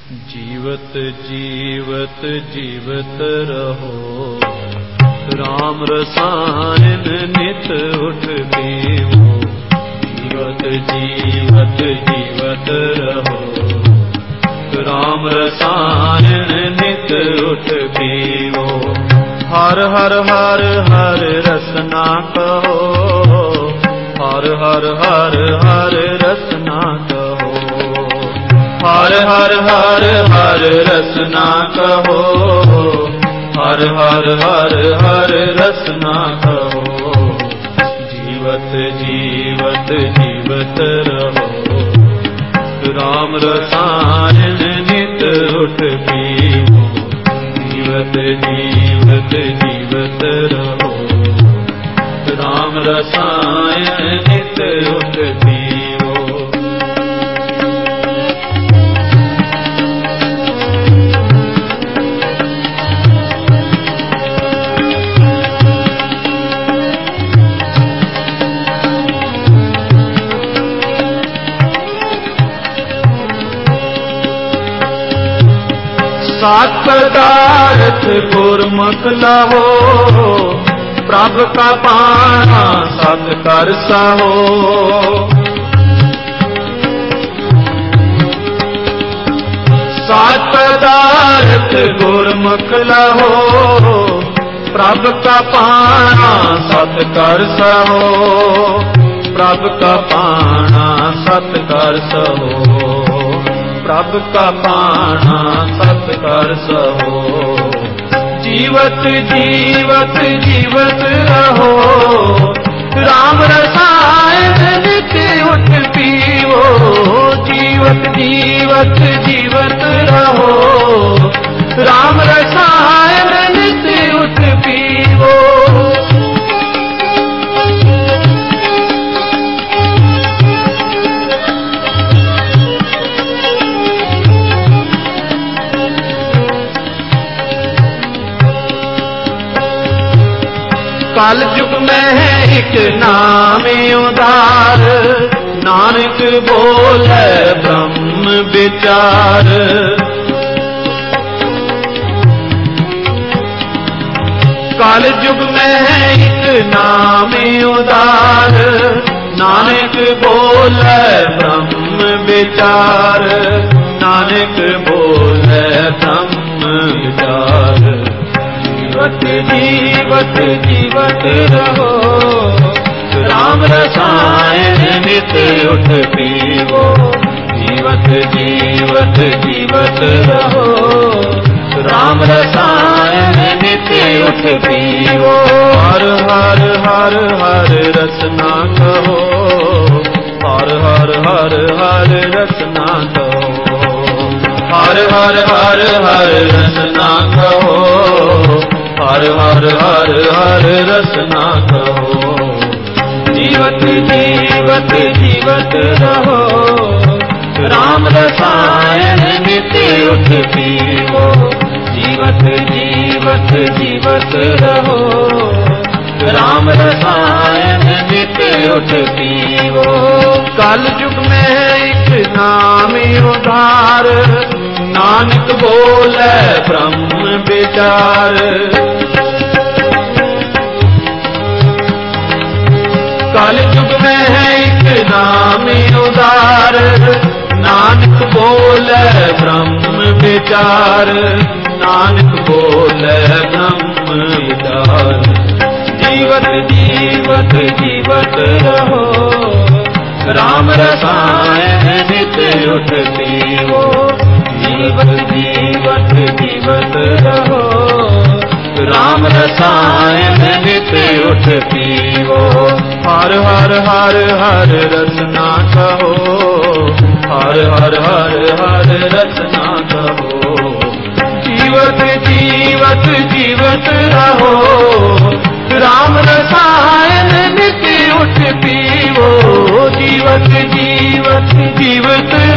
जीवत जीवत जीवत रहो, राम रसायन नित उठ पीवो। जीवत जीवत जीवत रहो, राम रसायन नित उठ पीवो। हर हर हर हर रसना कहो, हर हर हर हर रसना कहो। हर हर हर हर रसना कहो, हर हर हर हर रसना कहो। जीवत जीवत जीवत रहो, राम रसायन नित उठ पीवो। जीवत जीवत जीवत रहो, राम रसायन नित उठ पीवो। सात पदार्थ गुरमुख लाहो, प्रभ का पाना सत कर साहो। सात पदार्थ गुरमुख लाहो, प्रभ का पाना सत कर साहो। प्रभ का पाना सत कर सहो, प्रभ का पाना सत कर सहो। जीवत जीवत जीवत रहो, राम रसायन नित उठ पीवो। जीवत जीवत जीवत रहो, राम रसायन नित उठ पीवो। कल युग में है एक नाम उदार, नानक बोले ब्रह्म विचार। कल युग में है एक नाम उदार, नानक बोले ब्रह्म विचार। नानक बोले ब्रह्म विचार। जीवत जीवत रहो, राम रसायन नित उठ पीवो। जीवत जीवत जीवत रहो, राम रसायन नित उठ पीवो। हर हर हर हर रसना कहो, हर हर हर हर रसना कहो। हर हर हर हर रसना कहो, हर हर हर हर रसना कहो। जीवत जीवत जीवत रहो, राम रसायन नित उठ पीवो। जीवत जीवत जीवत रहो, राम रसायन नित उठ पीवो। कल युग में एक नाम उदार, नानक बोले ब्रह्म विचार। कल युग में है एक नाम उदार, नानक बोले ब्रह्म विचार। नानक बोले ब्रह्म विचार। जीवत जीवत जीवत रहो, राम रसायन नित उठ पीवो। जीवत जीवत जीवत रहो, राम रसायन नित उठ पीवो। हर हर हर हर रसना कहो, हर हर हर हर रसना कहो। जीवत जीवत जीवत रहो, राम रसायन नित उठ पीवो। जीवत जीवत जीवत